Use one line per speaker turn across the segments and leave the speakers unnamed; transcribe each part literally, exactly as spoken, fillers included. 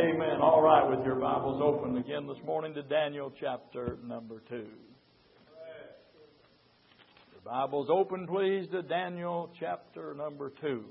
Amen. All right, with your Bibles open again this morning to Daniel chapter number two. Your Bibles open, please, to Daniel chapter number two.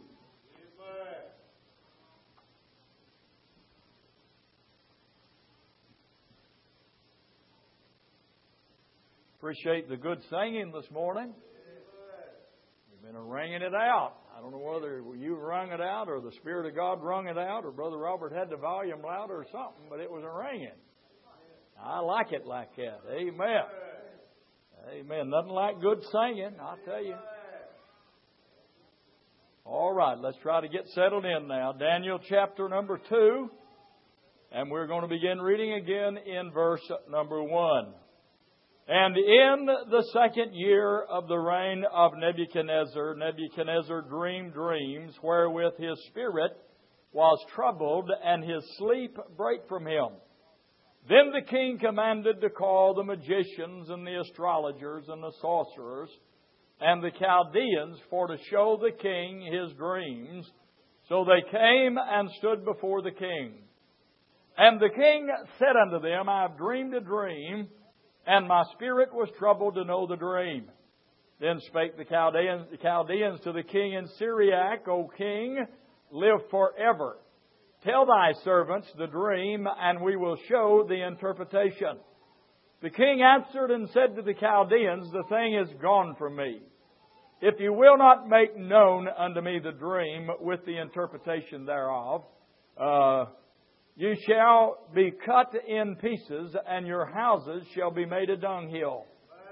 Appreciate the good singing this morning. You've been ringing it out. I don't know whether you rung it out or the Spirit of God rung it out or Brother Robert had the volume louder or something, but it was a ringing. I like it like that. Amen. Amen. Nothing like good singing, I'll tell you. All right, let's try to get settled in now. Daniel chapter number two, and we're going to begin reading again in verse number one. And in the second year of the reign of Nebuchadnezzar, Nebuchadnezzar dreamed dreams wherewith his spirit was troubled, and his sleep brake from him. Then the king commanded to call the magicians and the astrologers and the sorcerers and the Chaldeans for to show the king his dreams. So they came and stood before the king. And the king said unto them, I have dreamed a dream, and my spirit was troubled to know the dream. Then spake the Chaldeans, the Chaldeans to the king in Syriac, O king, live forever. Tell thy servants the dream, and we will show the interpretation. The king answered and said to the Chaldeans, the thing is gone from me. If you will not make known unto me the dream with the interpretation thereof, uh, you shall be cut in pieces, and your houses shall be made a dunghill.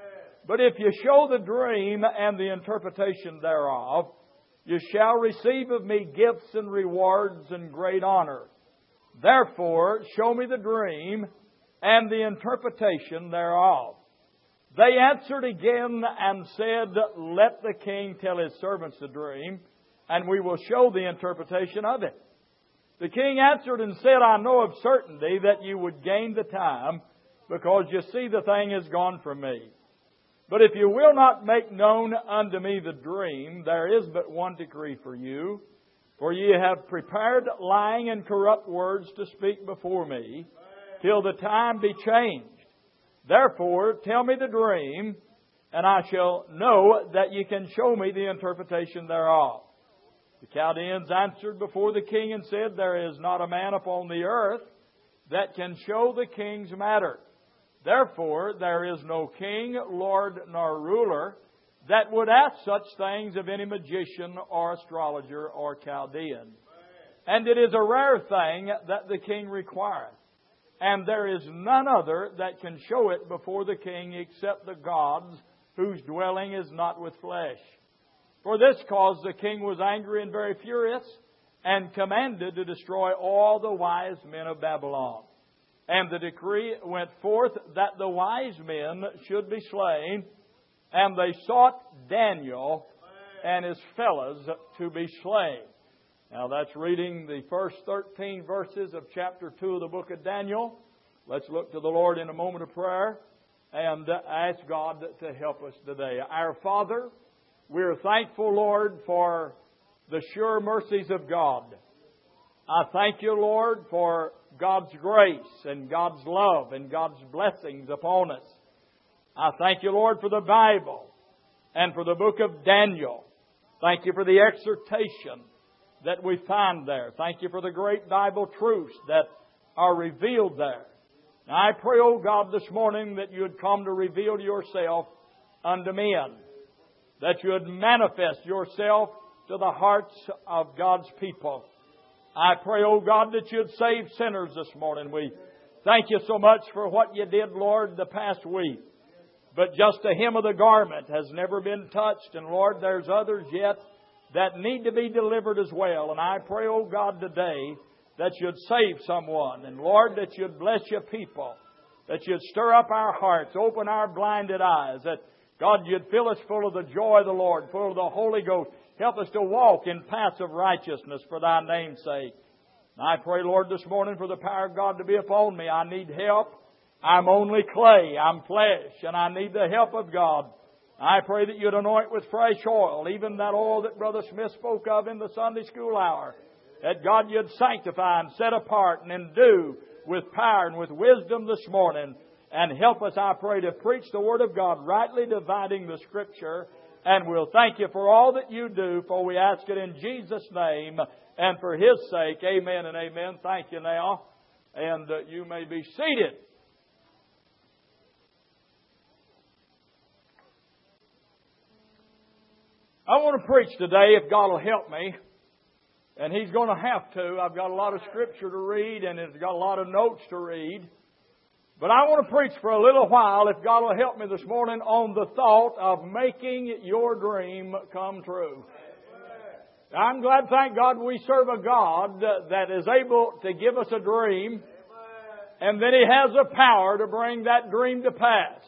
But if you show the dream and the interpretation thereof, you shall receive of me gifts and rewards and great honor. Therefore, show me the dream and the interpretation thereof. They answered again and said, let the king tell his servants the dream, and we will show the interpretation of it. The king answered and said, I know of certainty that you would gain the time, because you see the thing is gone from me. But if you will not make known unto me the dream, there is but one decree for you. For ye have prepared lying and corrupt words to speak before me, till the time be changed. Therefore, tell me the dream, and I shall know that ye can show me the interpretation thereof. The Chaldeans answered before the king and said, there is not a man upon the earth that can show the king's matter. Therefore, there is no king, lord, nor ruler that would ask such things of any magician or astrologer or Chaldean. And it is a rare thing that the king requireth. And there is none other that can show it before the king except the gods, whose dwelling is not with flesh. For this cause the king was angry and very furious, and commanded to destroy all the wise men of Babylon. And the decree went forth that the wise men should be slain, and they sought Daniel and his fellows to be slain. Now that's reading the first thirteen verses of chapter two of the book of Daniel. Let's look to the Lord in a moment of prayer and ask God to help us today. Our Father, we're thankful, Lord, for the sure mercies of God. I thank you, Lord, for God's grace and God's love and God's blessings upon us. I thank you, Lord, for the Bible and for the book of Daniel. Thank you for the exhortation that we find there. Thank you for the great Bible truths that are revealed there. Now, I pray, oh God, this morning that you would come to reveal yourself unto men, that you would manifest yourself to the hearts of God's people. I pray, oh God, that you'd save sinners this morning. We thank you so much for what you did, Lord, the past week. But just the hem of the garment has never been touched. And Lord, there's others yet that need to be delivered as well. And I pray, oh God, today that you'd save someone. And Lord, that you'd bless your people. That you'd stir up our hearts, open our blinded eyes. That God, you'd fill us full of the joy of the Lord, full of the Holy Ghost. Help us to walk in paths of righteousness for thy name's sake. And I pray, Lord, this morning for the power of God to be upon me. I need help. I'm only clay. I'm flesh. And I need the help of God. I pray that you'd anoint with fresh oil, even that oil that Brother Smith spoke of in the Sunday school hour. that God you'd sanctify and set apart and endue with power and with wisdom this morning. And help us, I pray, to preach the Word of God, rightly dividing the Scripture. And we'll thank you for all that you do, for we ask it in Jesus' name and for His sake. Amen and amen. Thank you now. And uh, you may be seated. I want to preach today, if God will help me. And He's going to have to. I've got a lot of Scripture to read, and it's got a lot of notes to read. But I want to preach for a little while, if God will help me this morning, on the thought of making your dream come true. I'm glad, thank God, we serve a God that is able to give us a dream, and then He has the power to bring that dream to pass.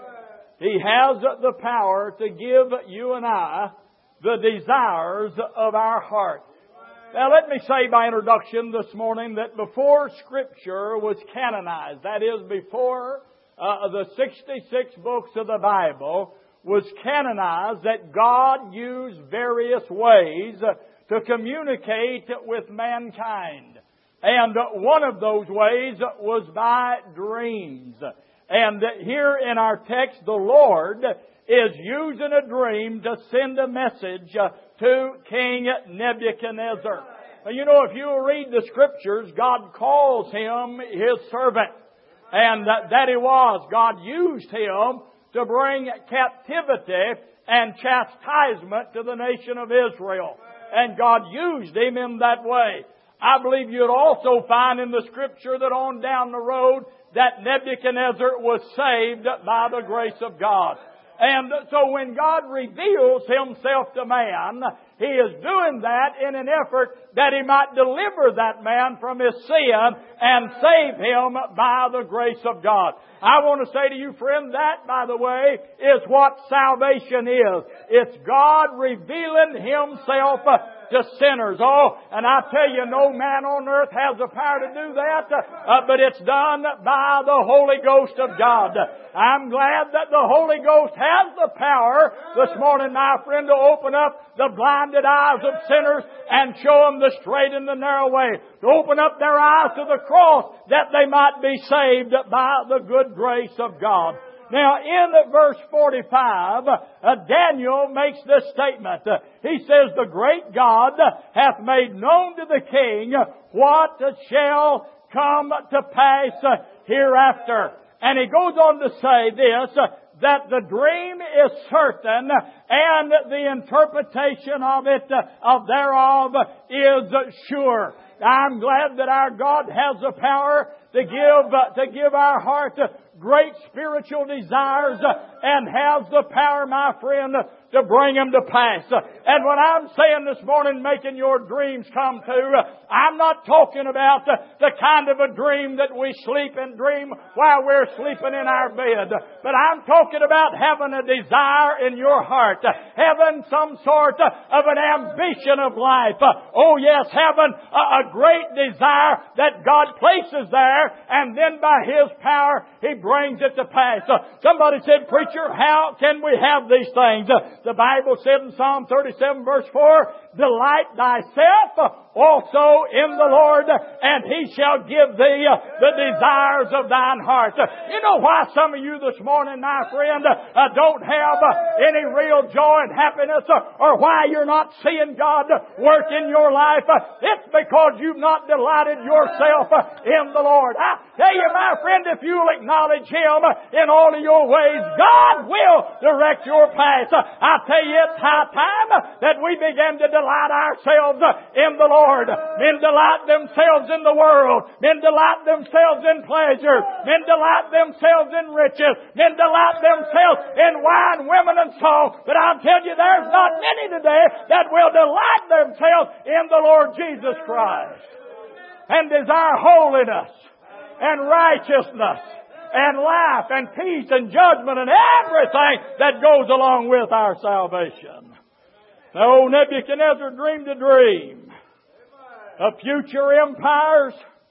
He has the power to give you and I the desires of our heart. Now let me say by introduction this morning that before Scripture was canonized, that is before uh, the sixty-six books of the Bible was canonized, that God used various ways to communicate with mankind. And one of those ways was by dreams. And here in our text, the Lord is using a dream to send a message to King Nebuchadnezzar. You know, if you read the Scriptures, God calls him His servant. And that He was. God used him to bring captivity and chastisement to the nation of Israel. And God used him in that way. I believe you'd also find in the Scripture that on down the road that Nebuchadnezzar was saved by the grace of God. And so when God reveals Himself to man, He is doing that in an effort that He might deliver that man from his sin and save him by the grace of God. I want to say to you, friend, that, by the way, is what salvation is. It's God revealing Himself to sinners. Oh, and I tell you, no man on earth has the power to do that, uh, but it's done by the Holy Ghost of God. I'm glad that the Holy Ghost has the power this morning, my friend, to open up the blinded eyes of sinners and show them the straight and the narrow way. To open up their eyes to the cross that they might be saved by the good grace of God. Now, in verse forty-five, uh, Daniel makes this statement. Uh, he says, "The great God hath made known to the king what shall come to pass uh, hereafter." And he goes on to say this, uh, that the dream is certain and the interpretation of it, uh, of thereof, is sure. I'm glad that our God has the power to give, uh, to give our heart uh, great spiritual desires uh, and has the power, my friend, uh, to bring them to pass. Uh, and when I'm saying this morning, making your dreams come true, uh, I'm not talking about uh, the kind of a dream that we sleep and dream while we're sleeping in our bed. But I'm talking about having a desire in your heart, uh, having some sort uh, of an ambition of life. Uh, oh yes, having a, a great desire that God places there, and then by His power, He brings it to pass. Uh, somebody said, "Preacher, how can we have these things?" Uh, the Bible said in Psalm thirty-seven verse four, "Delight thyself also in the Lord, and He shall give thee the desires of thine heart." You know why some of you this morning, my friend, uh, don't have uh, any real joy and happiness, uh, or why you're not seeing God work in your life? Uh, it's because you've not delighted yourself uh, in the Lord. I tell you, my friend, if you'll acknowledge Him uh, in all of your ways, God will direct your path. Uh, I tell you, it's high time uh, that we begin to delight ourselves uh, in the Lord. Lord. Men delight themselves in the world. Men delight themselves in pleasure. Men delight themselves in riches. Men delight themselves in wine, women, and song. But I'll tell you, there's not many today that will delight themselves in the Lord Jesus Christ and desire holiness and righteousness and life and peace and judgment and everything that goes along with our salvation. No, Nebuchadnezzar dreamed a dream of future empires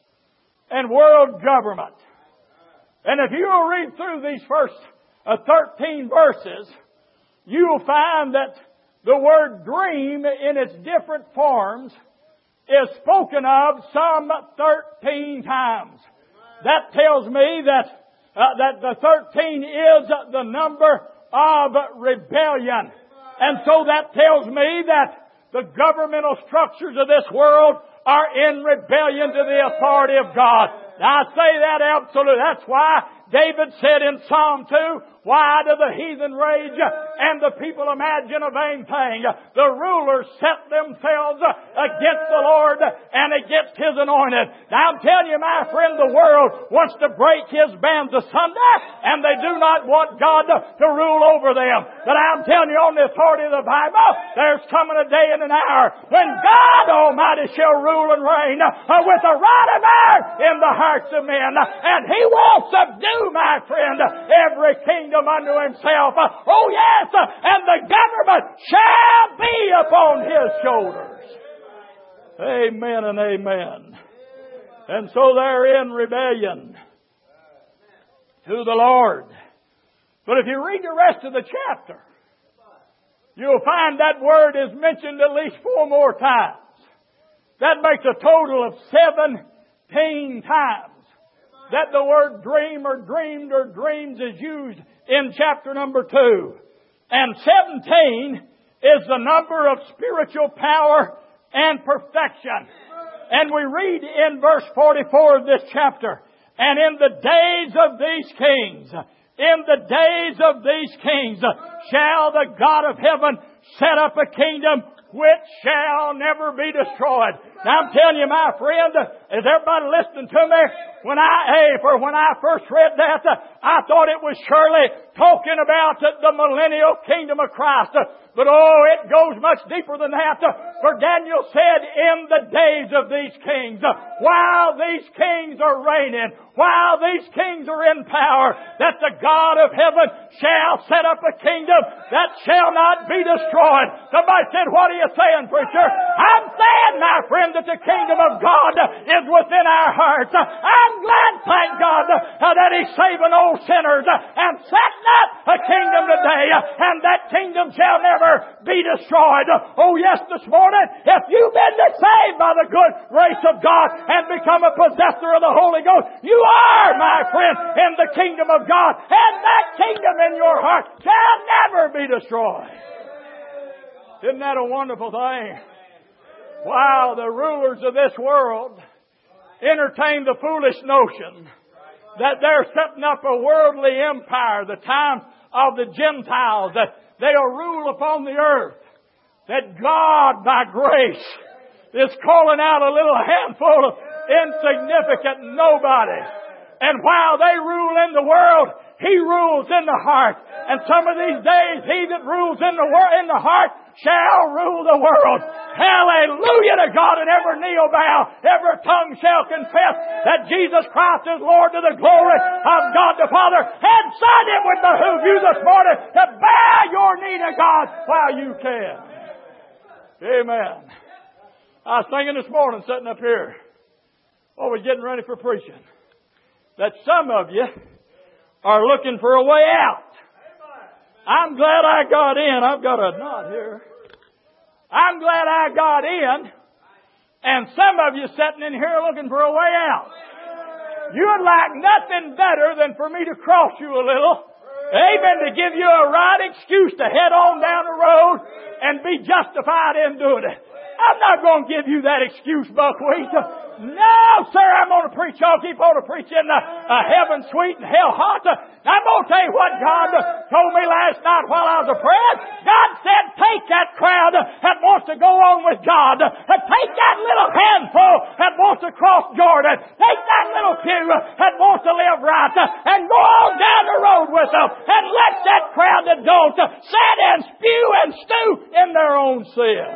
and world government. And if you will read through these first uh, thirteen verses, you will find that the word dream in its different forms is spoken of some thirteen times. That tells me that uh, that the thirteen is the number of rebellion. And so that tells me that the governmental structures of this world are in rebellion to the authority of God. Now I say that absolutely. That's why David said in Psalm two, why do the heathen rage and the people imagine a vain thing? The rulers set themselves against the Lord and against His anointed. Now I'm telling you, my friend, the world wants to break His bands asunder, and they do not want God to, to rule over them. But I'm telling you, on the authority of the Bible, there's coming a day and an hour when God Almighty shall rule and reign with a rod of iron in the hearts of men. And He will subdue, my friend, every kingdom unto Himself. Oh yes, and the government shall be upon His shoulders. Amen and amen. And so they're in rebellion to the Lord. But if you read the rest of the chapter, you'll find that word is mentioned at least four more times. That makes a total of seventeen times that the word dream or dreamed or dreams is used in chapter number two. And seventeen is the number of spiritual power and perfection. And we read in verse forty-four of this chapter, and in the days of these kings, in the days of these kings, shall the God of heaven set up a kingdom which shall never be destroyed. Now I'm telling you, my friend, is everybody listening to me? When I, hey, for when I first read that, I thought it was surely talking about the millennial kingdom of Christ. But oh, it goes much deeper than that. For Daniel said, in the days of these kings, while these kings are reigning, while these kings are in power, that the God of heaven shall set up a kingdom that shall not be destroyed. Somebody said, what are you saying, preacher? I'm saying, my friend, that the kingdom of God is within our hearts. I'm glad, thank God, that He's saving old sinners and setting up a kingdom today, and that kingdom shall never be destroyed. Oh yes, this morning, if you've been saved by the good grace of God and become a possessor of the Holy Ghost, you are, my friend, in the kingdom of God, and that kingdom in your heart shall never be destroyed. Isn't that a wonderful thing? Wow, the rulers of this world entertain the foolish notion that they're setting up a worldly empire, the time of the Gentiles, that they'll rule upon the earth, that God, by grace, is calling out a little handful of insignificant nobodies. And while they rule in the world, He rules in the heart. And some of these days, He that rules in the wor- in the heart shall rule the world. Hallelujah to God, and every knee will bow, every tongue shall confess that Jesus Christ is Lord, to the glory of God the Father. And Son, it would behoove you this morning to bow your knee to God while you can. Amen. I was thinking this morning, sitting up here, while we're getting ready for preaching, that some of you are looking for a way out. I'm glad I got in. I've got a knot here. I'm glad I got in. And some of you sitting in here looking for a way out. You would like nothing better than for me to cross you a little. Amen. To give you a right excuse to head on down the road and be justified in doing it. I'm not going to give you that excuse, Buckwheat. No, sir, I'm going to preach. I'll keep on to preaching uh, uh, heaven sweet and hell hot. Uh, I'm going to tell you what God uh, told me last night while I was a praying. God said, take that crowd uh, that wants to go on with God. Uh, take that little handful that wants to cross Jordan. Take that little few uh, that wants to live right. Uh, and go on down the road with them. And let that crowd that don't uh, sit and spew and stew in their own sin.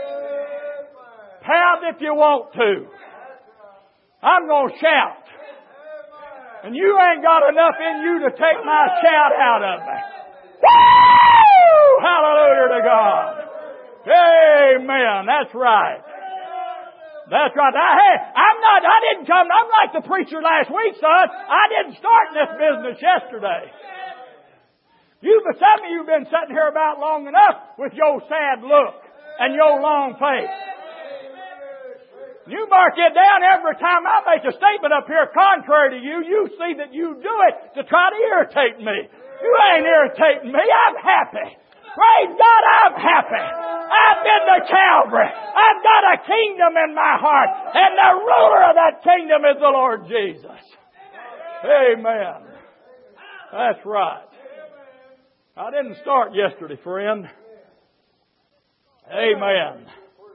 Pound if you want to. I'm going to shout. And you ain't got enough in you to take my shout out of me. Woo! Hallelujah to God. Amen. That's right. That's right. I, hey, I'm not, I didn't come, I'm like the preacher last week, son. I didn't start this business yesterday. You, but some of you have been sitting here about long enough with your sad look and your long face. You mark it down every time I make a statement up here contrary to you, you see that you do it to try to irritate me. You ain't irritating me. I'm happy. Praise God, I'm happy. I've been to Calvary. I've got a kingdom in my heart. And the ruler of that kingdom is the Lord Jesus. Amen. That's right. I didn't start yesterday, friend. Amen.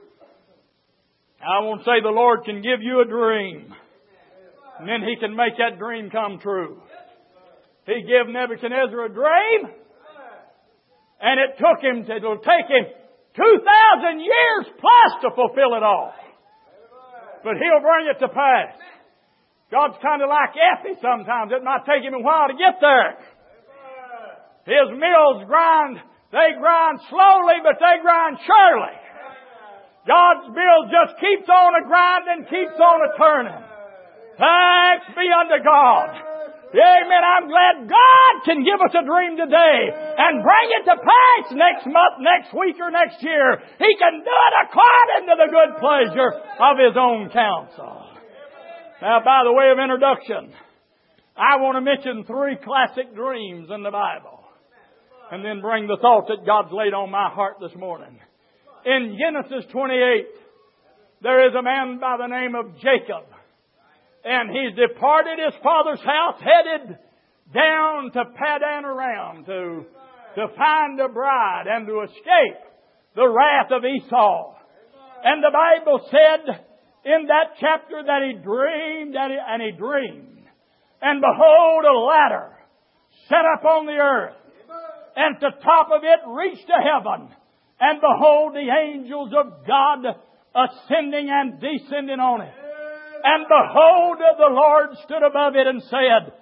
I want to say the Lord can give you a dream. And then He can make that dream come true. He gave Nebuchadnezzar a dream. And it took him, to, it'll take him two thousand years plus to fulfill it all. But He'll bring it to pass. God's kind of like Effie sometimes. It might take Him a while to get there. His mills grind, they grind slowly, but they grind surely. God's mill just keeps on a grinding, keeps on a turning. Thanks be unto God. Amen. I'm glad God can give us a dream today and bring it to pass next month, next week, or next year. He can do it according to the good pleasure of His own counsel. Now, by the way of introduction, I want to mention three classic dreams in the Bible and then bring the thought that God's laid on my heart this morning. In Genesis twenty-eight, there is a man by the name of Jacob. And he's departed his father's house, headed down to Paddan Aram to, to find a bride and to escape the wrath of Esau. And the Bible said in that chapter that he dreamed and he, and he dreamed. And behold, a ladder set up on the earth. And the top of it reached to heaven. And behold, the angels of God ascending and descending on it. And behold, the Lord stood above it and said,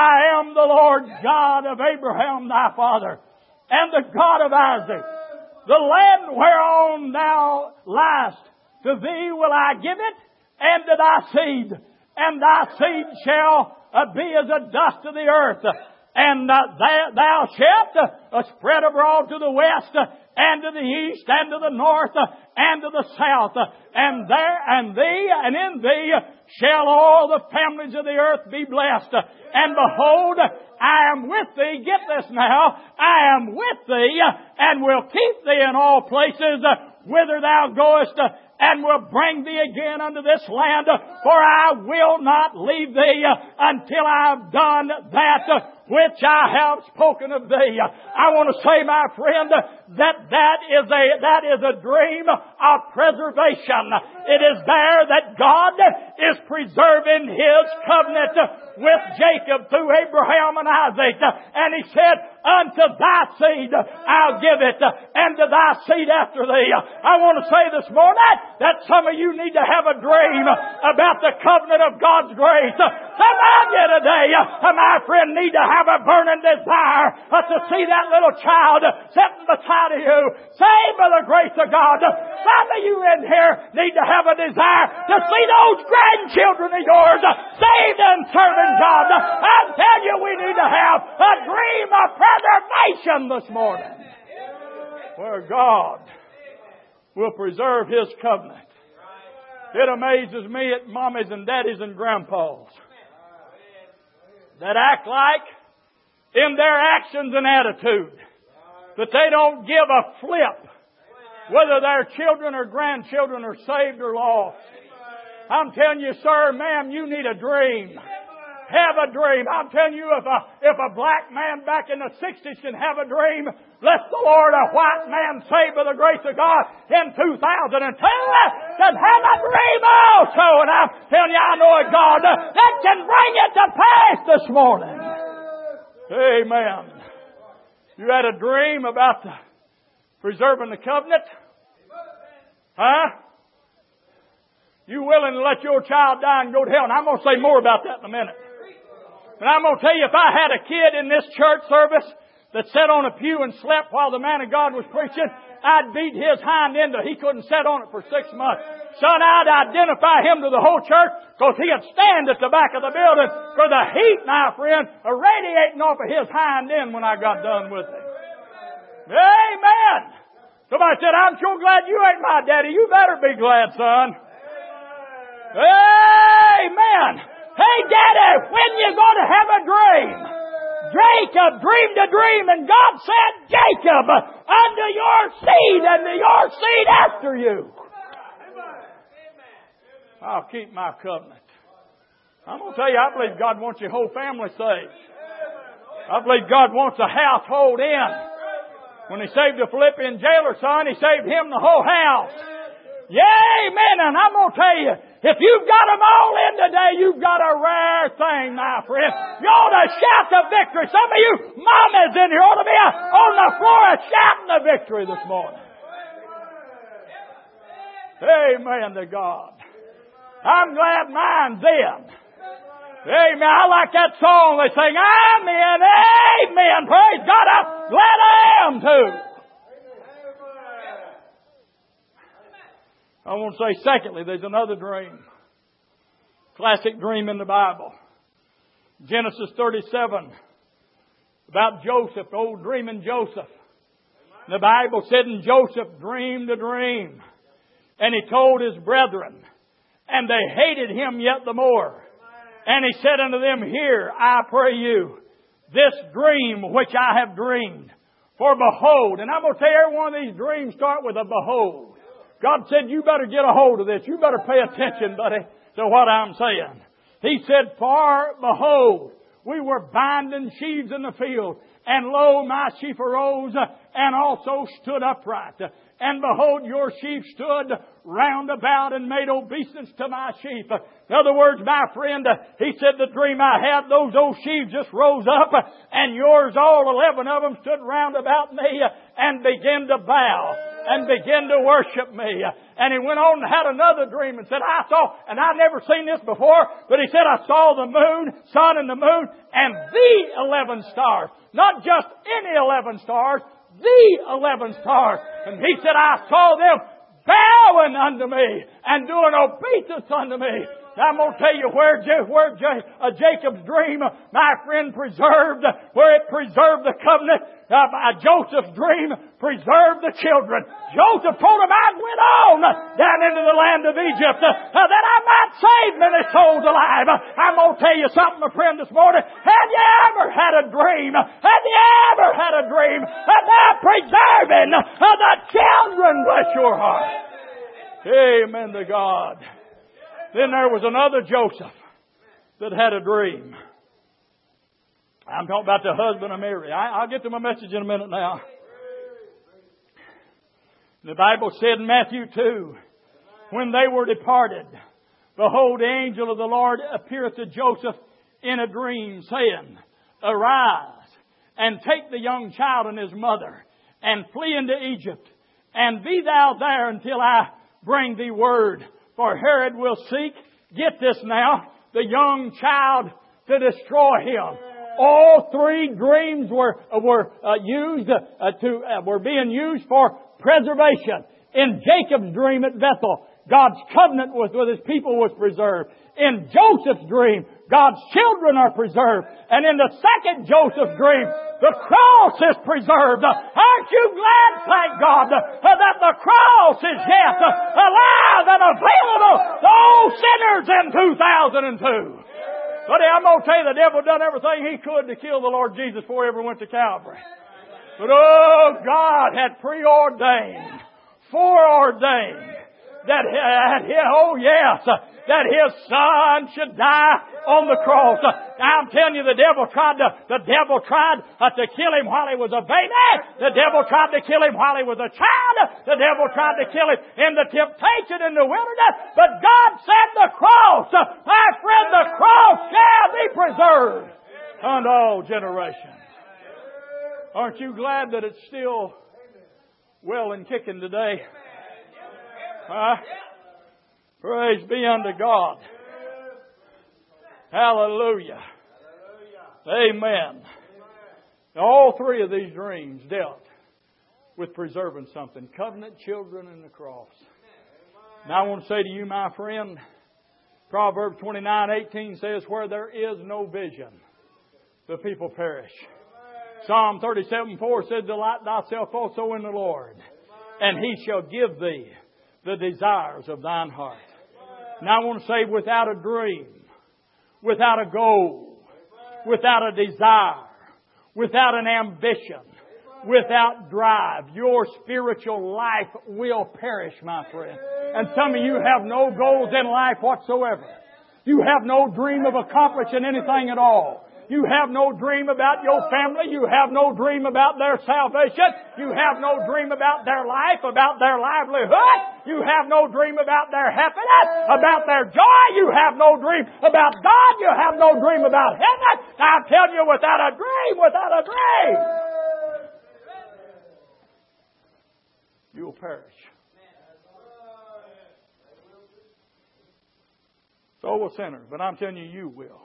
I am the Lord God of Abraham thy father, and the God of Isaac. The land whereon thou liest, to thee will I give it, and to thy seed. And thy seed shall uh, be as the dust of the earth. And uh, thou, thou shalt uh, spread abroad to the west, uh, and to the east, and to the north, uh, and to the south. Uh, and there, and thee, and in thee, uh, shall all the families of the earth be blessed. Uh, and behold, I am with thee. Get this now. I am with thee, uh, and will keep thee in all places uh, whither thou goest. Uh, and will bring thee again unto this land, uh, for I will not leave thee uh, until I have done that uh, which I have spoken of thee. I want to say, my friend, that that is a, that is a dream of preservation. It is there that God is preserving His covenant with Jacob through Abraham and Isaac. And He said, unto thy seed I'll give it, and to thy seed after thee. I want to say this morning that some of you need to have a dream about the covenant of God's grace. Some of you today, my friend, need to have a burning desire to see that little child sitting beside of you, saved by the grace of God. Some of you in here need to have a desire to see those grandchildren of yours saved and serving God. I tell you, we need to have a dream of preservation this morning, where God will preserve His covenant. It amazes me at mommies and daddies and grandpas that act like, in their actions and attitude, that they don't give a flip whether their children or grandchildren are saved or lost. I'm telling you, sir, ma'am, you need a dream. Have a dream. I'm telling you, if a, if a black man back in the sixties can have a dream, bless the Lord, a white man saved by the grace of God in two thousand two can have a dream also. And I'm telling you, I know a God that can bring it to pass this morning. Amen. You had a dream about the preserving the covenant? Huh? You willing to let your child die and go to hell? And I'm going to say more about that in a minute. And I'm going to tell you, if I had a kid in this church service that sat on a pew and slept while the man of God was preaching, I'd beat his hind end till he couldn't sit on it for six months. Son, I'd identify him to the whole church because he'd stand at the back of the building for the heat, my friend, radiating off of his hind end when I got done with him. Amen. Somebody said, I'm sure glad you ain't my daddy. You better be glad, son. Amen. Hey, Daddy, when you going to have a dream? Jacob dreamed a dream, and God said, Jacob, unto your seed and to your seed after you. I'll keep my covenant. I'm going to tell you, I believe God wants your whole family saved. I believe God wants a household in. When He saved the Philippian jailer son, He saved him the whole house. Yeah, amen. And I'm going to tell you, if you've got them all in today, you've got a rare thing, my friend. You ought to shout the victory. Some of you mamas in here ought to be on the floor shouting the victory this morning. Amen to God. I'm glad mine's in. Amen. I like that song they sing, Amen, Amen. Praise God. I'm glad I am too. I want to say, secondly, there's another dream. Classic dream in the Bible. Genesis thirty-seven. About Joseph, old dreaming Joseph. The Bible said, and Joseph dreamed a dream. And he told his brethren. And they hated him yet the more. And he said unto them, Hear, I pray you, this dream which I have dreamed. For behold, and I'm going to tell you, every one of these dreams start with a behold. God said, you better get a hold of this. You better pay attention, buddy, to what I'm saying. He said, For behold, we were binding sheaves in the field. And lo, my sheep arose and also stood upright. And behold, your sheep stood round about and made obeisance to my sheep. In other words, my friend, he said the dream I had, those old sheep just rose up and yours, all eleven of them, stood round about me and began to bow and began to worship me. And he went on and had another dream and said, I saw, and I'd never seen this before, but he said, I saw the moon, sun and the moon, and the eleven stars. Not just any eleven stars, the eleven stars. And he said, I saw them bowing unto me and doing obeisance unto me. Now, I'm going to tell you where, where uh, Jacob's dream, my friend, preserved, where it preserved the covenant. Uh, Joseph's dream preserved the children. Joseph told him, I went on down into the land of Egypt uh, that I might save many souls alive. I'm going to tell you something, my friend, this morning. Have you ever had a dream? Have you ever had a dream about preserving uh, the children? Bless your heart. Amen to God. Then there was another Joseph that had a dream. I'm talking about the husband of Mary. I, I'll get to my message in a minute now. The Bible said in Matthew two, when they were departed, behold, the angel of the Lord appeareth to Joseph in a dream, saying, Arise, and take the young child and his mother, and flee into Egypt, and be thou there until I bring thee word. For Herod will seek, get this now, the young child to destroy him. All three dreams were were uh, used uh, to uh, were being used for preservation. In Jacob's dream at Bethel, God's covenant was with His people was preserved. In Joseph's dream, God's children are preserved. And in the second Joseph's dream, the cross is preserved. Aren't you glad, thank God, that the cross is yet alive and available to all sinners in two thousand two? Buddy, I'm going to tell you, the devil done everything he could to kill the Lord Jesus before he ever went to Calvary. But oh, God had preordained, foreordained, that, uh, oh yes, uh, that His Son should die on the cross. Uh, I'm telling you, the devil tried to, the devil tried uh, to kill Him while He was a baby. The devil tried to kill Him while He was a child. The devil tried to kill Him in the temptation in the wilderness. But God said the cross, uh, my friend, the cross shall be preserved unto all generations. Aren't you glad that it's still well and kicking today? Huh? Praise be unto God. Hallelujah. Amen. Now, all three of these dreams dealt with preserving something. Covenant, children, and the cross. Now I want to say to you, my friend, Proverbs twenty-nine eighteen says, where there is no vision, the people perish. Psalm thirty-seven four says, delight thyself also in the Lord, and He shall give thee the desires of thine heart. And I want to say, without a dream, without a goal, without a desire, without an ambition, without drive, your spiritual life will perish, my friend. And some of you have no goals in life whatsoever. You have no dream of accomplishing anything at all. You have no dream about your family. You have no dream about their salvation. You have no dream about their life, about their livelihood. You have no dream about their happiness, about their joy. You have no dream about God. You have no dream about heaven. I tell you, without a dream, without a dream, you will perish. So will sinners, but I'm telling you, you will.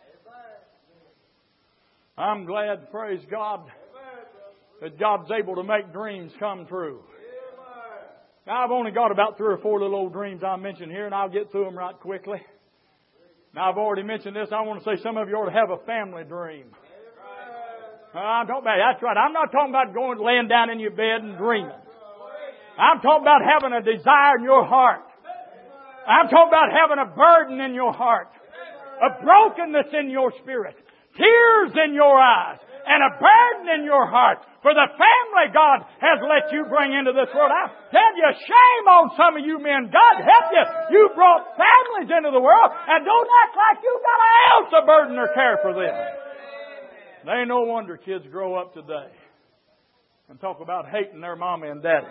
I'm glad, praise God, that God's able to make dreams come true. Now, I've only got about three or four little old dreams I mentioned here, and I'll get through them right quickly. Now, I've already mentioned this. I want to say some of you ought to have a family dream. Uh, I'm talking about, that's right. I'm not talking about going laying down in your bed and dreaming. I'm talking about having a desire in your heart. I'm talking about having a burden in your heart, a brokenness in your spirit, tears in your eyes, and a burden in your heart for the family God has let you bring into this world. I tell you, shame on some of you men. God help you. You brought families into the world, and don't act like you got an ounce of burden or care for them. There ain't no wonder kids grow up today and talk about hating their mommy and daddy.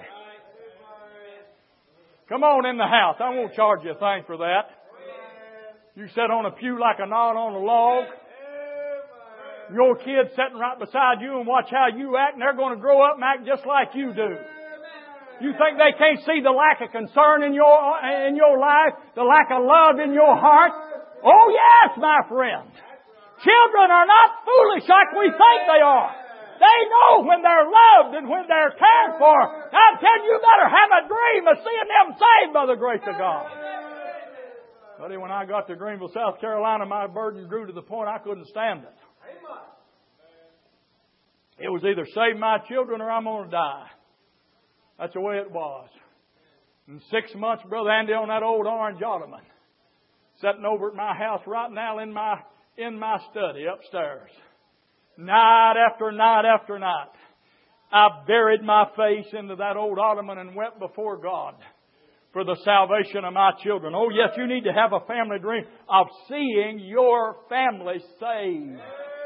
Come on in the house. I won't charge you a thing for that. You sit on a pew like a knot on a log. Your kids sitting right beside you and watch how you act, and they're going to grow up and act just like you do. You think they can't see the lack of concern in your in your life, the lack of love in your heart? Oh yes, my friend. Children are not foolish like we think they are. They know when they're loved and when they're cared for. I'm telling you, you better have a dream of seeing them saved by the grace of God. Buddy, when I got to Greenville, South Carolina, my burden grew to the point I couldn't stand it. It was either save my children or I'm going to die. That's the way it was. In six months, Brother Andy on that old orange ottoman, sitting over at my house right now in my in my study upstairs. Night after night after night, I buried my face into that old ottoman and wept before God for the salvation of my children. Oh yes, you need to have a family dream of seeing your family saved.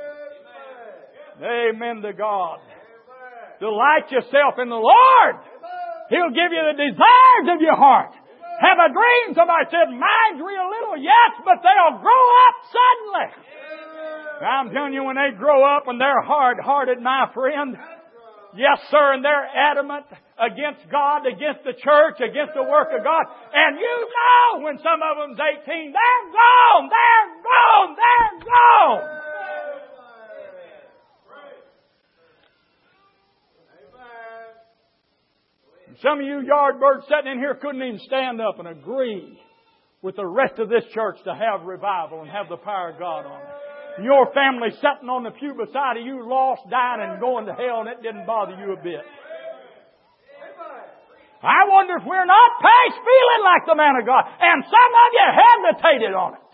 Amen to God. Delight yourself in the Lord. He'll give you the desires of your heart. Have a dream. Somebody said, mine's real little, yes, but they'll grow up suddenly. I'm telling you, when they grow up and they're hard-hearted, my friend, yes, sir, and they're adamant against God, against the church, against the work of God. And you know when some of them's eighteen, they're gone, they're gone, they're gone. And some of you yardbirds sitting in here couldn't even stand up and agree with the rest of this church to have revival and have the power of God on it. Your family sitting on the pew beside of you, lost, dying, and going to hell, and it didn't bother you a bit. I wonder if we're not past feeling like the man of God. And some of you hesitated on it.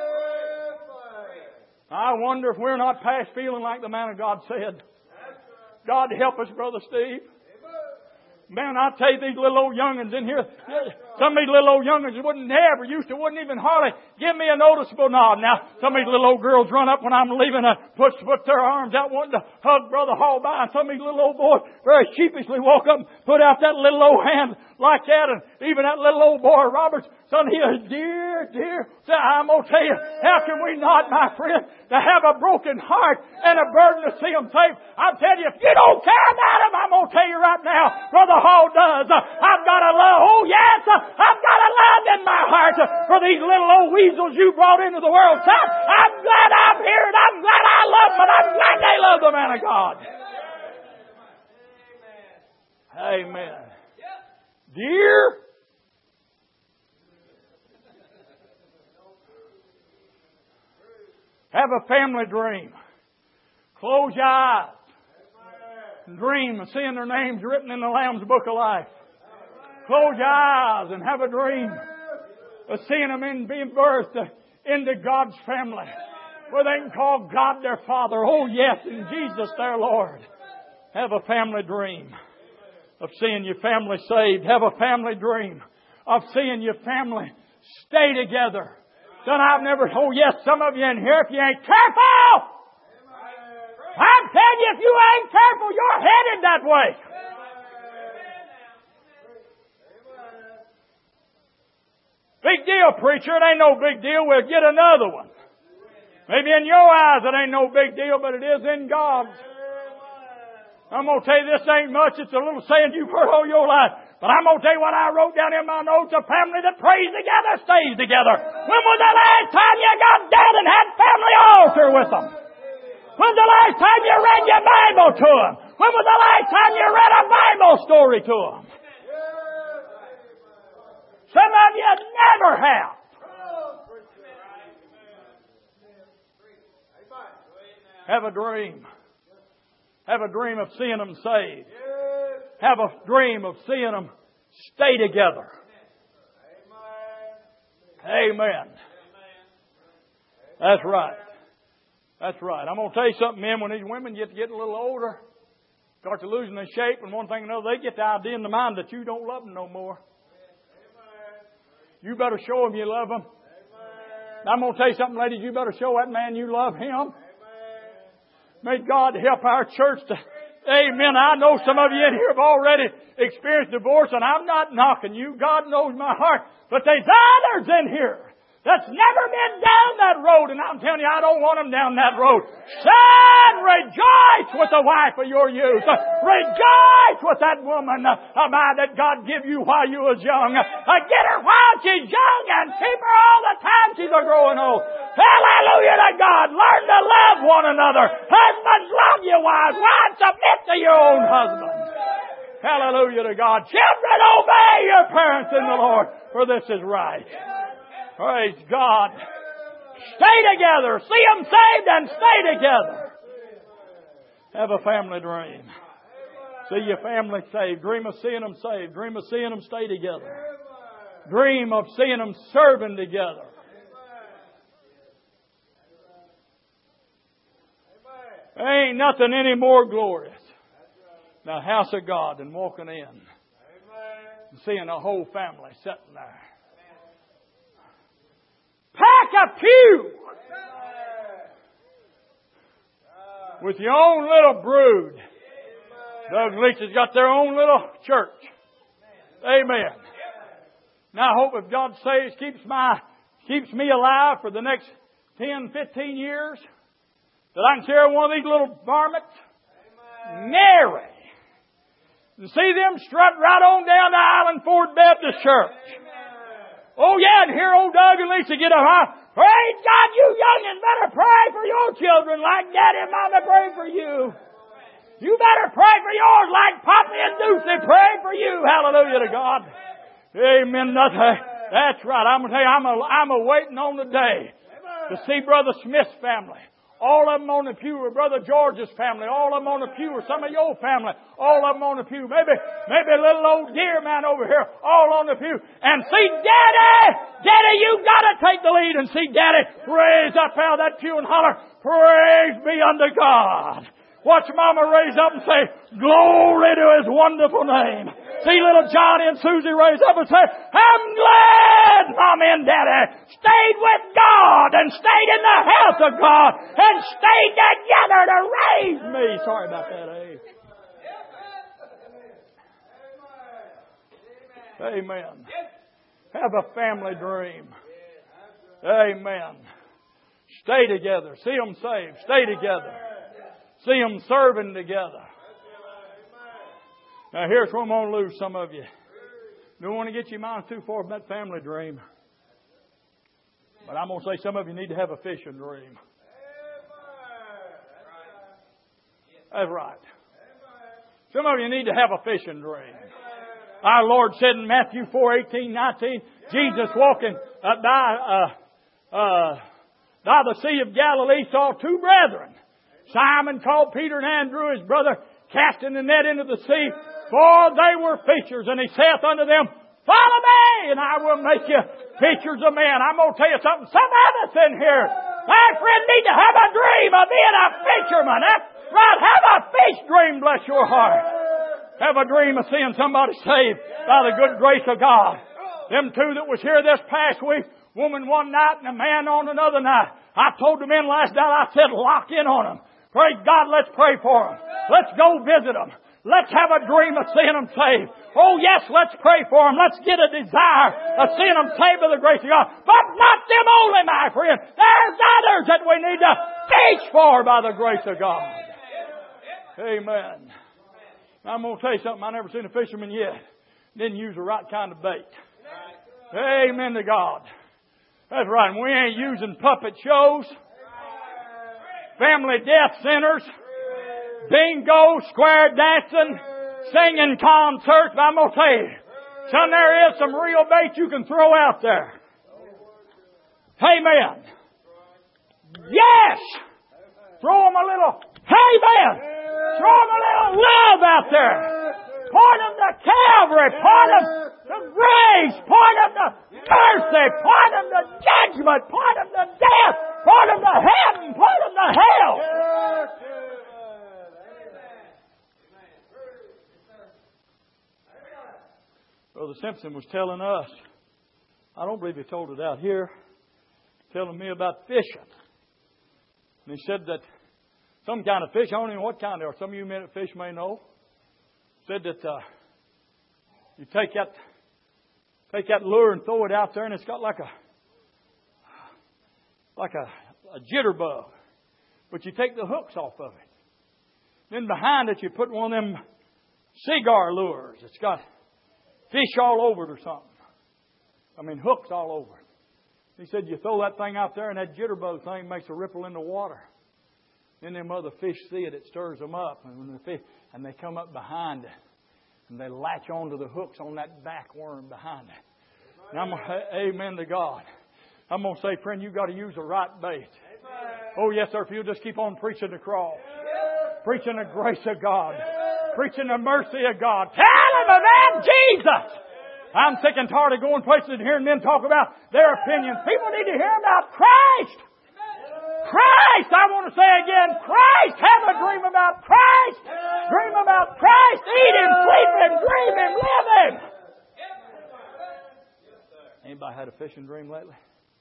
I wonder if we're not past feeling like the man of God said. God help us, Brother Steve. Man, I tell you, these little old young'uns in here, some of these little old young'uns wouldn't never used to, wouldn't even hardly give me a noticeable nod. Now, some of these little old girls run up when I'm leaving and put, put their arms out wanting to hug Brother Hall by. And some of these little old boys very sheepishly walk up and put out that little old hand like that. And even that little old boy, Roberts, son, he is dear, dear. So I'm going to tell you, how can we not, my friend, to have a broken heart and a burden to see them saved? I'm telling you, if you don't care about them, I'm going to tell you right now, Brother Hall does. I've got a love, oh yes, I've got a love in my heart for these little old weasels you brought into the world. Son, I'm glad I'm here and I'm glad I love them, and I'm glad they love the man of God. Amen. Dear, have a family dream. Close your eyes and dream of seeing their names written in the Lamb's Book of Life. Close your eyes and have a dream
of seeing them in being birthed into God's family, where they can call God their Father. Oh yes, and Jesus their Lord. Have a family dream of seeing your family saved. Have a family dream of seeing your family stay together. Son, I've never, oh yes, some of you in here, if you ain't careful, I'm telling you, if you ain't careful, you're headed that way. Big deal, preacher. It ain't no big deal. We'll get another one. Maybe in your eyes it ain't no big deal, but it is in God's. I'm going to tell you, this ain't much. It's a little saying you've heard all your life. But I'm going to tell you what I wrote down in my notes. A family that prays together stays together. When was the last time you got down and had family altar with them? When's the last time you read your Bible to them? When was the last time you read a Bible story to them? Some of you never have. Have a dream. Have a dream of seeing them saved. Have a dream of seeing them stay together. Amen. That's right. That's right. I'm going to tell you something, men. When these women get to get a little older, start to losing their shape, and one thing or another, they get the idea in the mind that you don't love them no more. You better show them you love them. I'm going to tell you something, ladies. You better show that man you love him. May God help our church to... Amen. I know some of you in here have already experienced divorce, and I'm not knocking you. God knows my heart. But there's others in here that's never been down that road, and I'm telling you, I don't want them down that road. Son, rejoice with the wife of your youth. Rejoice with that woman about that God give you while you was young. Get her while she's young and keep her all the time she's a growing old. Hallelujah to God. Learn to love one another. Husbands, love your wives. Wives, submit to your own husband. Hallelujah to God. Children, obey your parents in the Lord, for this is right. Praise God. Stay together. See them saved and stay together. Have a family dream. See your family saved. Dream of seeing them saved. Dream of seeing them stay together. Dream of seeing them serving together. Ain't nothing any more glorious than the house of God than walking in and seeing a whole family sitting there. Pack a pew with your own little brood. Doug Leach has got their own little church. Amen. Now I hope if God saves, keeps my keeps me alive for the next ten, fifteen years, that I can share one of these little varmints, Mary, and see them strut right on down to Island Ford Baptist Church. Oh yeah, and hear old Doug and Lisa get up. Huh? Praise God, you youngins better pray for your children like Daddy and Mama pray for you. You better pray for yours like Poppy and Deucey pray for you. Hallelujah to God. Amen. That's right. I'm going to tell you, I'm, a, I'm awaiting on the day to see Brother Smith's family. All of them on the pew, or Brother George's family. All of them on the pew, or some of your family. All of them on the pew. Maybe, maybe a little old dear man over here. All on the pew. And see Daddy! Daddy, you gotta take the lead and see Daddy raise up out of that pew and holler, praise be unto God. Watch Mama raise up and say, glory to His wonderful name. See little Johnny and Susie raise up and say, I'm glad Mama and Daddy stayed with God and stayed in the house of God and stayed together to raise me. Sorry about that, eh? Amen. Have a family dream. Amen. Stay together. See them saved. Stay together. See them serving together. Now here's where I'm going to lose some of you. Don't want to get your mind too far from that family dream. But I'm going to say some of you need to have a fishing dream. That's right. Some of you need to have a fishing dream. Our Lord said in Matthew four, eighteen, nineteen, Jesus walking uh, by, uh, uh, by the Sea of Galilee saw two brethren. Simon called Peter and Andrew, his brother, casting the net into the sea, for they were fishers. And he saith unto them, follow me, and I will make you Features of men. I'm going to tell you something. Some of us in here, my friend, need to have a dream of being a fisherman. That's right. Have a fish dream, bless your heart. Have a dream of seeing somebody saved by the good grace of God. Them two that was here this past week, woman one night and a man on another night. I told the men last night, I said, lock in on them. Praise God, let's pray for them. Let's go visit them. Let's have a dream of seeing them saved. Oh yes, let's pray for them. Let's get a desire of seeing them saved by the grace of God. But not them only, my friend. There's others that we need to fish for by the grace of God. Amen. Now, I'm going to tell you something. I've never seen a fisherman yet didn't use the right kind of bait. Amen to God. That's right. We ain't using puppet shows, family death centers, bingo, square dancing, singing concerts. But I'm going to tell you, son, there is some real bait you can throw out there. Amen. Yes! Throw them a little, amen! Throw them a little love out there. Point them to Calvary. Point them to grace. Point them to mercy. Point them to judgment. Point them to death. Point them to heaven. Point them to hell. Brother Simpson was telling us, I don't believe he told it out here, telling me about fishing. And he said that some kind of fish, I don't even know what kind they are. Some of you men that fish may know. Said that uh, you take that take that lure and throw it out there, and it's got like a like a, a jitterbug, but you take the hooks off of it. Then behind it, you put one of them cigar lures. It's got fish all over it or something. I mean, hooks all over it. He said you throw that thing out there, and that jitterbug thing makes a ripple in the water. Then them other fish see it, it stirs them up, and when the fish, and they come up behind it, and they latch onto the hooks on that back worm behind it. And I'm gonna, amen to God. I'm going to say, friend, you've got to use the right bait. Oh, yes, sir, if you'll just keep on preaching the cross, preaching the grace of God, preaching the mercy of God. Tell them about Jesus. I'm sick and tired of going places and hearing men talk about their opinions. People need to hear about Christ. Christ, I want to say again, Christ. Have a dream about Christ. Dream about Christ. Eat Him, sleep Him, dream Him, live Him. Anybody had a fishing dream lately?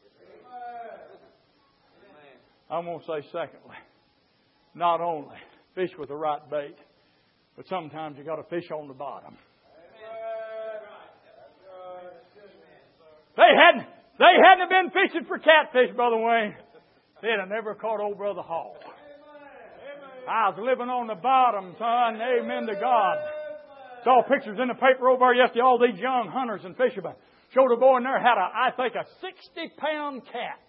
I'm going to say secondly, not only fish with the right bait, but sometimes you got to fish on the bottom. They hadn't, they hadn't been fishing for catfish, Brother Wayne. They'd have never caught old Brother Hall. I was living on the bottom, son. Amen to God. Saw pictures in the paper over there yesterday. All these young hunters and fishermen showed a boy in there had a, I think, a sixty-pound cat.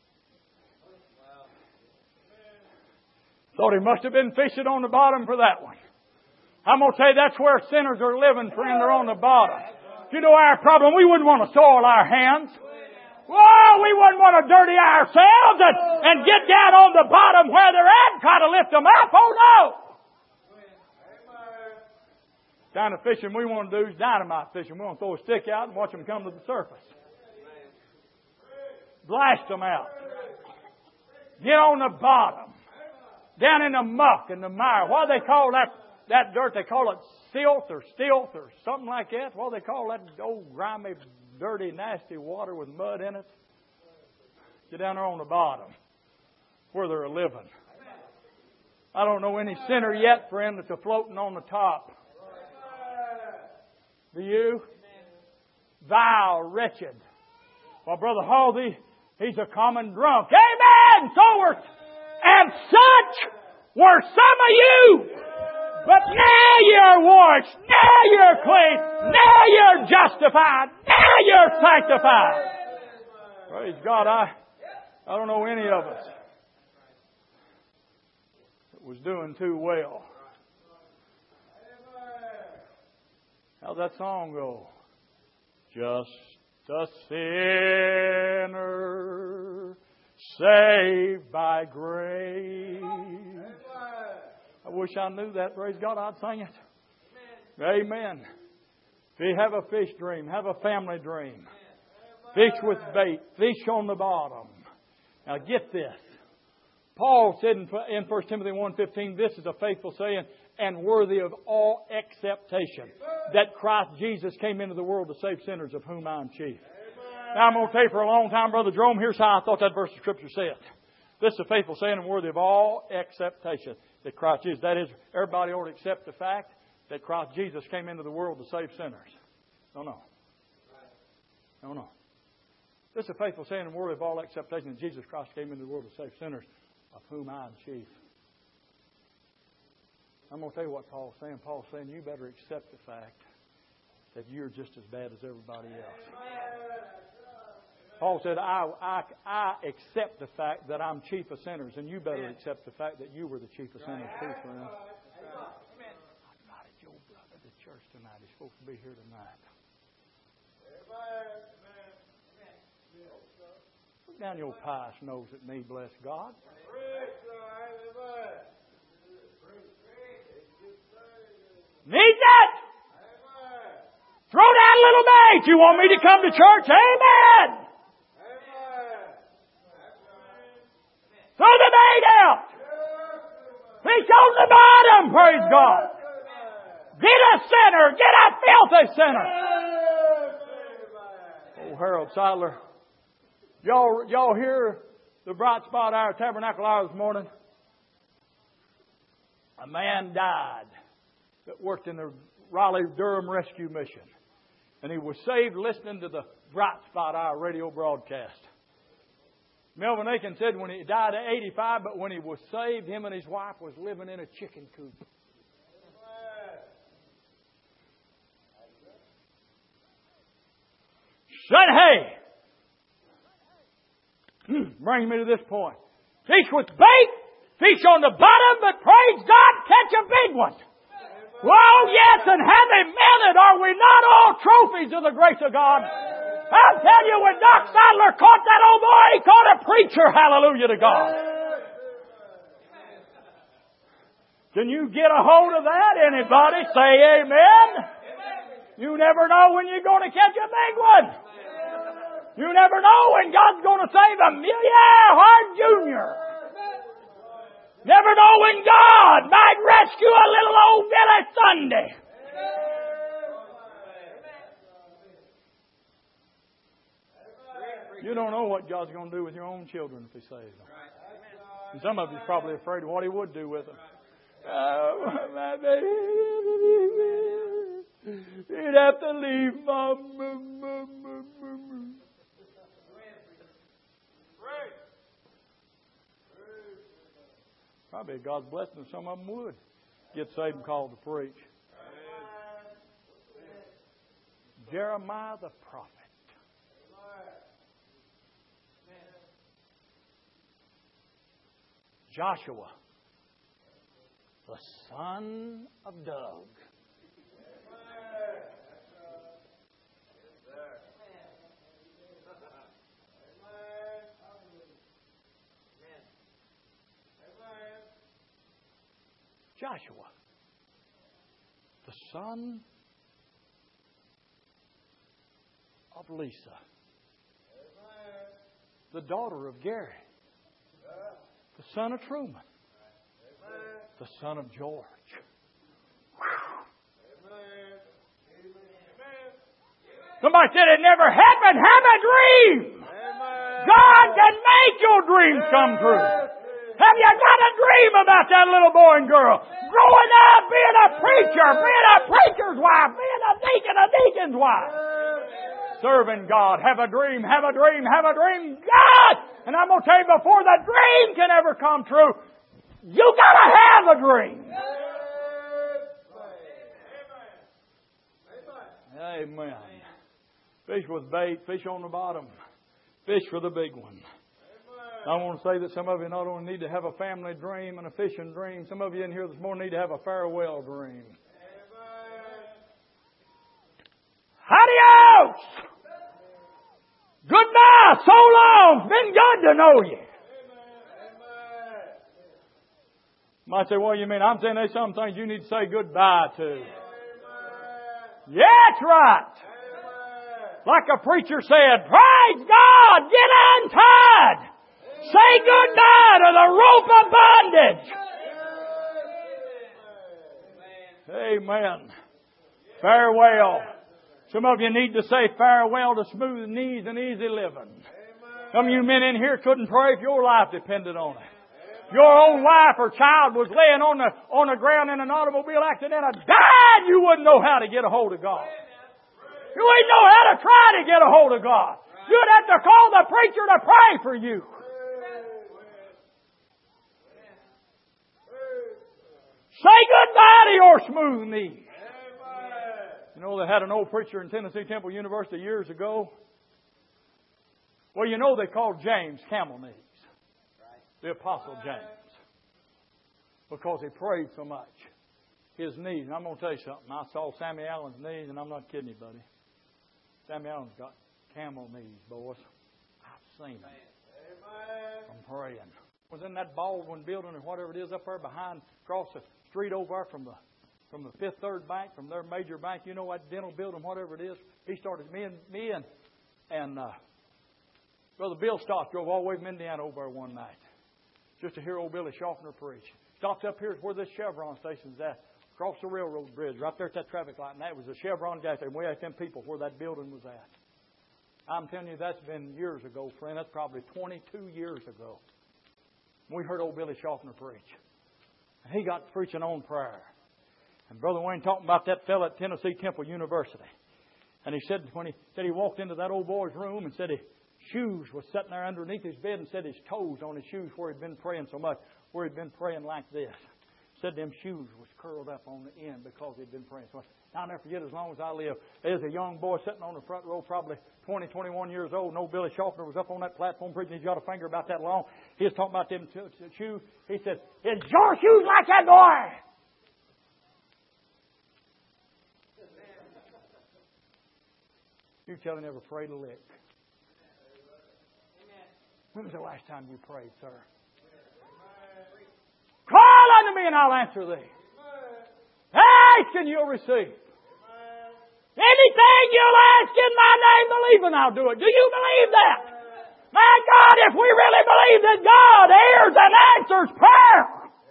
Thought he must have been fishing on the bottom for that one. I'm going to tell you that's where sinners are living, friend. They're on the bottom. You know our problem? We wouldn't want to soil our hands. Oh, we wouldn't want to dirty ourselves and, and get down on the bottom where they're at and try to lift them up. Oh, no. The kind of fishing we want to do is dynamite fishing. We want to throw a stick out and watch them come to the surface. Blast them out. Get on the bottom. Down in the muck and the mire. What do they call that, that dirt? They call it silt or stilth or something like that. What do they call that old grimy, dirty, nasty water with mud in it? Get down there on the bottom where they're living. I don't know any sinner yet, friend, that's floating on the top. Do you? Vile, wretched. Well, Brother Halsey, he's a common drunk. Amen! So we're, and such were some of you. But now you're washed. Now you're clean. Now you're justified. Now you're sanctified. Praise God. I, I don't know any of us that was doing too well. How'd that song go? Just a sinner saved by grace. I wish I knew that. Praise God, I'd sing it. Amen. Amen. If you have a fish dream, have a family dream. Fish with bait. Fish on the bottom. Now get this. Paul said in First Timothy one fifteen, this is a faithful saying and worthy of all acceptation, that Christ Jesus came into the world to save sinners, of whom I am chief. Now I'm going to tell you for a long time, Brother Jerome, here's how I thought that verse of Scripture said. This is a faithful saying and worthy of all acceptation, that Christ Jesus. That is, everybody ought to accept the fact that Christ Jesus came into the world to save sinners. No, no. No, no. This is a faithful saying and worthy of all acceptation, that Jesus Christ came into the world to save sinners, of whom I am chief. I'm going to tell you what Paul's saying. Paul's saying you better accept the fact that you're just as bad as everybody else. Paul said, I, I, I accept the fact that I'm chief of sinners, and you better accept the fact that you were the chief of sinners too, friend. I invited your brother to church tonight. He's supposed to be here tonight. Look down your pious nose at me, bless God. Need that? Throw down a little bait. You want me to come to church? Amen. Throw the bait out. Fish on the bottom, praise God. Get a sinner. Get a filthy sinner. Oh, Harold Sadler. Y'all, y'all hear the Bright Spot Hour, Tabernacle Hour this morning? A man died that worked in the Raleigh-Durham Rescue Mission. And he was saved listening to the Bright Spot Hour radio broadcast. Melvin Aiken said when he died at eighty-five, but when he was saved, him and his wife was living in a chicken coop. Son, hey! Brings me to this point. Fish with bait, fish on the bottom, but praise God, catch a big one. Oh, yes, and having meant it, are we not all trophies of the grace of God? I'll tell you, when Doc Sadler caught that old boy, he caught a preacher. Hallelujah to God. Can you get a hold of that? Anybody say amen? You never know when you're going to catch a big one. You never know when God's going to save a million Hart Junior Never know when God might rescue a little old Billy Sunday. You don't know what God's going to do with your own children if He saves them. And some of you's probably afraid of what He would do with them. Oh, my baby. He'd have to leave Mom. Probably God's blessing if some of them would get saved and called to preach. Jeremiah the prophet. Joshua, the son of Doug. Joshua, the son of Lisa, the daughter of Gary, the son of Truman, the son of George. Somebody said it never happened. Have a dream. God can make your dreams come true. Have you got a dream about that little boy and girl? Growing up, being a preacher, being a preacher's wife, being a deacon, a deacon's wife. Serving God. Have a dream, have a dream, have a dream. God! And I'm going to tell you, before the dream can ever come true, you got to have a dream. Amen. Fish with bait, fish on the bottom. Fish for the big one. I want to say that some of you not only need to have a family dream and a fishing dream, some of you in here this morning need to have a farewell dream. Adios! Goodbye! So long! It's been good to know you. You might say, well, you mean I'm saying there's some things you need to say goodbye to. Yeah, that's right. Like a preacher said, praise God, get untied. Say goodbye to the rope of bondage. Amen. Farewell. Some of you need to say farewell to smooth knees and easy living. Some of you men in here couldn't pray if your life depended on it. If your own wife or child was laying on the, on the ground in an automobile accident and died, you wouldn't know how to get a hold of God. You wouldn't know how to try to get a hold of God. You'd have to call the preacher to pray for you. Say goodbye to your smooth knees. You know, they had an old preacher in Tennessee Temple University years ago. Well, you know they called James camel knees. The Apostle James. Because he prayed so much. His knees. And I'm going to tell you something. I saw Sammy Allen's knees, and I'm not kidding you, buddy. Sammy Allen's got camel knees, boys. I've seen them. I'm praying. Was in that Baldwin building or whatever it is up there behind, across the street over there from the from the Fifth Third Bank, from their major bank. You know that dental building, whatever it is. He started me and me and and uh, Brother Bill Stock drove all the way from Indiana over there one night just to hear old Billy Schaffner preach. Stopped up here where this Chevron station's at, across the railroad bridge, right there at that traffic light, and that was a Chevron gas station. We had them people where that building was at. I'm telling you, that's been years ago, friend. That's probably twenty-two years ago. We heard old Billy Schaffner preach. And he got preaching on prayer. And Brother Wayne talking about that fellow at Tennessee Temple University. And he said when he said he walked into that old boy's room and said his shoes was sitting there underneath his bed and said his toes on his shoes where he'd been praying so much, where he'd been praying like this. Said them shoes was curled up on the end because he'd been praying so much. I'll never forget as long as I live. There's a young boy sitting on the front row, probably twenty, twenty-one years old. And old Billy Schaffner was up on that platform preaching. He's got a finger about that long. He was talking about them shoes. He said, "Is your shoes like that, boy?" You tell him never prayed a lick. When was the last time you prayed, sir? Call unto me and I'll answer thee. Ask and you'll receive. Anything you'll ask in my name, believe and I'll do it. Do you believe that? My God, if we really believe that God hears and answers prayer.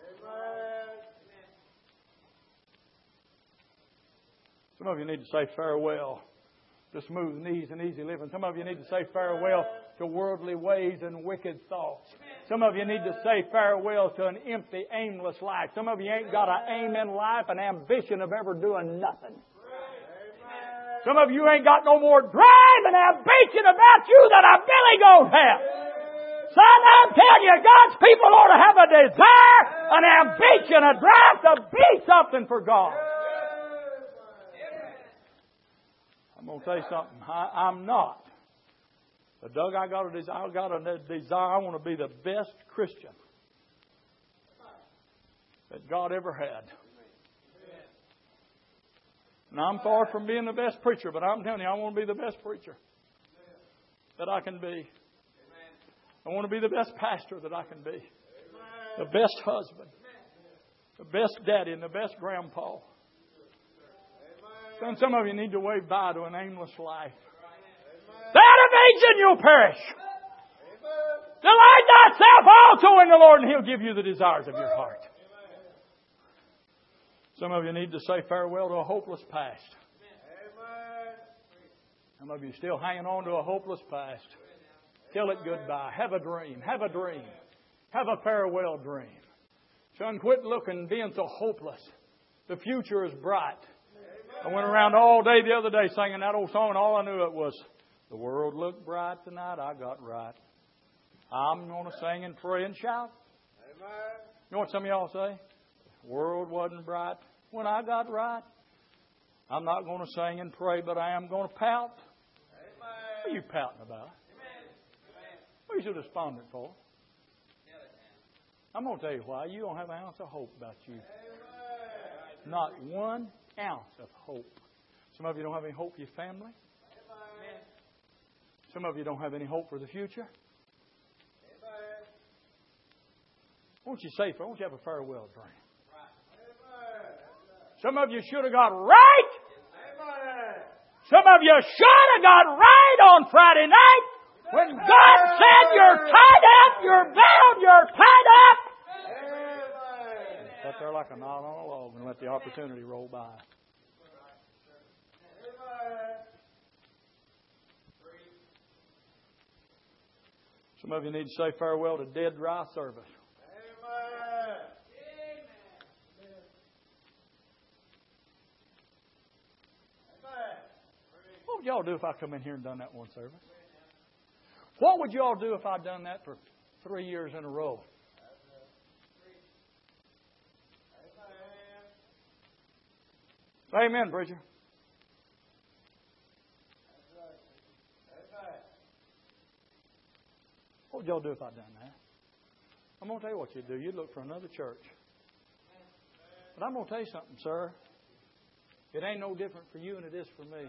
Some of you need to say farewell to smooth knees and easy living. Some of you need to say farewell to worldly ways and wicked thoughts. Some of you need to say farewell to an empty, aimless life. Some of you ain't got an aim in life, an ambition of ever doing nothing. Some of you ain't got no more drive and ambition about you that a Billy Goat has. Son, I'm telling you, God's people ought to have a desire, an ambition, a drive to be something for God. I'm going to tell you something. I, I'm not. But Doug, I got a desire. I got a desire. I want to be the best Christian that God ever had. Now, I'm far from being the best preacher, but I'm telling you, I want to be the best preacher that I can be. I want to be the best pastor that I can be. The best husband. The best daddy and the best grandpa. And some of you need to wave bye to an aimless life. That of vision you'll perish. Delight thyself also in the Lord, and He'll give you the desires of your heart. Some of you need to say farewell to a hopeless past. Some of you still hanging on to a hopeless past. Tell it goodbye. Have a dream. Have a dream. Have a farewell dream. Son, quit looking, being so hopeless. The future is bright. I went around all day the other day singing that old song, and all I knew it was, the world looked bright tonight, I got right. I'm going to sing and pray and shout. Amen. You know what some of y'all say? The world wasn't bright when I got right. I'm not going to sing and pray, but I am going to pout. Amen. What are you pouting about? Amen. What are you so despondent for? I'm going to tell you why. You don't have an ounce of hope about you. Amen. Not one ounce of hope. Some of you don't have any hope for your family. Amen. Some of you don't have any hope for the future. Amen. Won't you say, won't you have a farewell dream? Right. Some of you should have got right. Amen. Some of you should have got right on Friday night when God said you're tied up, you're bound, you're tied up. Sat there like a knot on a log and let the opportunity roll by. Some of you need to say farewell to dead dry service. What would y'all do if I come in here and done that one service? What would y'all do if I'd done that for three years in a row? Amen, preacher. What would y'all do if I'd done that? I'm going to tell you what you'd do. You'd look for another church. But I'm going to tell you something, sir. It ain't no different for you than it is for me.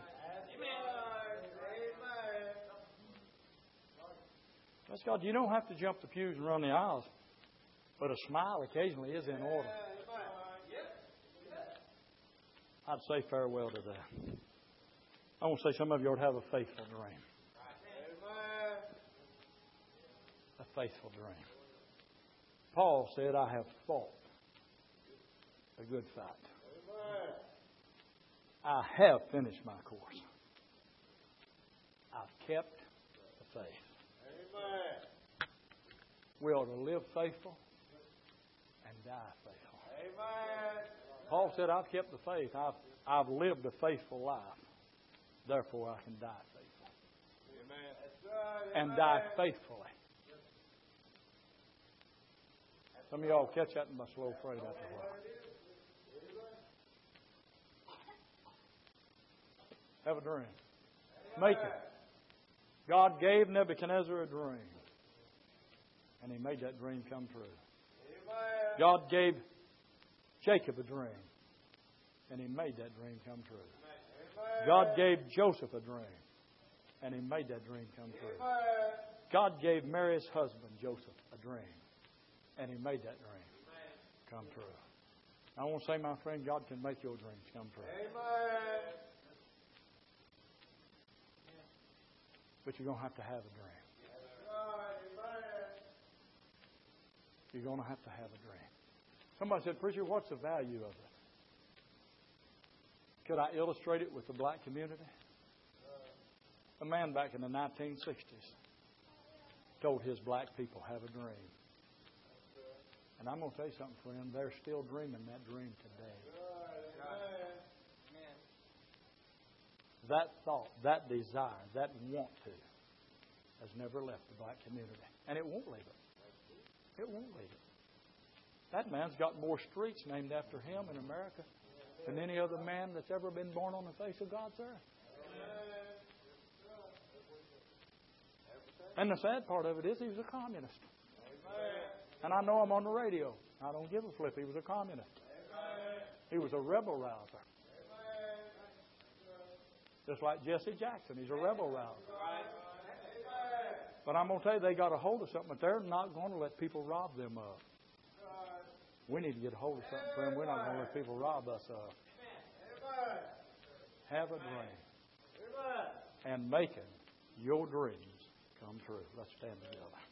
Bless God, you don't have to jump the pews and run the aisles. But a smile occasionally is in order. I'd say farewell to that. I want to say some of you ought to have a faithful dream. A faithful dream. Paul said, I have fought a good fight. I have finished my course. I've kept the faith. We ought to live faithful and die faithful. Paul said, I've kept the faith. I've, I've lived a faithful life. Therefore, I can die faithful. And die faithfully. Some of y'all catch that in my slow freight after a while. Have a dream. Make it. God gave Nebuchadnezzar a dream. And he made that dream come true. God gave Jacob a dream. And he made that dream come true. God gave Joseph a dream. And he made that dream come true. God gave Mary's husband, Joseph, a dream. And he made that dream come true. I want to say, my friend, God can make your dreams come true. But you're going to have to have a dream. You're going to have to have a dream. Somebody said, preacher, what's the value of it? Could I illustrate it with the black community? A man back in the nineteen sixties told his black people, have a dream. And I'm going to tell you something, friend. They're still dreaming that dream today. That thought, that desire, that want to has never left the black community. And it won't leave it. It won't leave it. That man's got more streets named after him in America than any other man that's ever been born on the face of God's earth. And the sad part of it is he was a communist. And I know I'm on the radio. I don't give a flip. He was a communist. He was a rebel rouser. Just like Jesse Jackson. He's a rebel rouser. But I'm going to tell you, they got a hold of something that they're not going to let people rob them of. We need to get a hold of something, friend. We're not going to let people rob us of. Have a dream. And making your dreams come true. Let's stand together.